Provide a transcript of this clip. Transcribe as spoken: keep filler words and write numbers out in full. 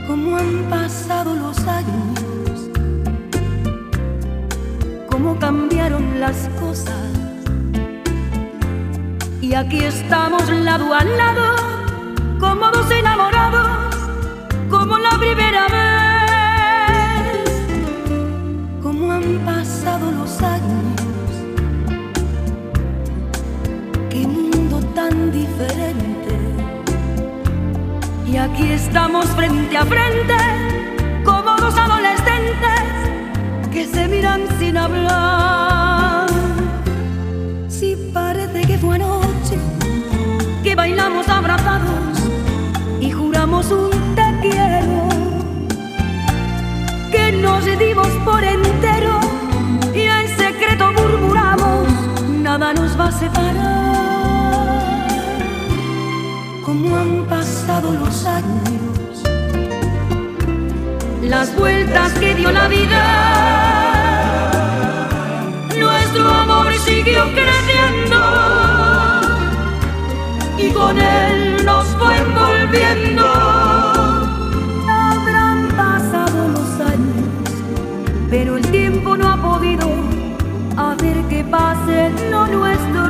Cómo han pasado los años, cómo cambiaron las cosas, y aquí estamos lado a lado, como dos enamorados, como la primera vez. Cómo han pasado los años, qué mundo tan diferente, y aquí estamos frente a frente, como dos adolescentes que se miran sin hablar. Si parece que fue anoche que bailamos abrazados y juramos un te quiero, que nos dimos por entero y en secreto murmuramos, nada nos va a separar. Cómo han pasado los años, las vueltas que dio la vida, nuestro amor siguió creciendo y con él nos fue envolviendo. Habrán pasado los años, pero el tiempo no ha podido hacer que pase lo nuestro.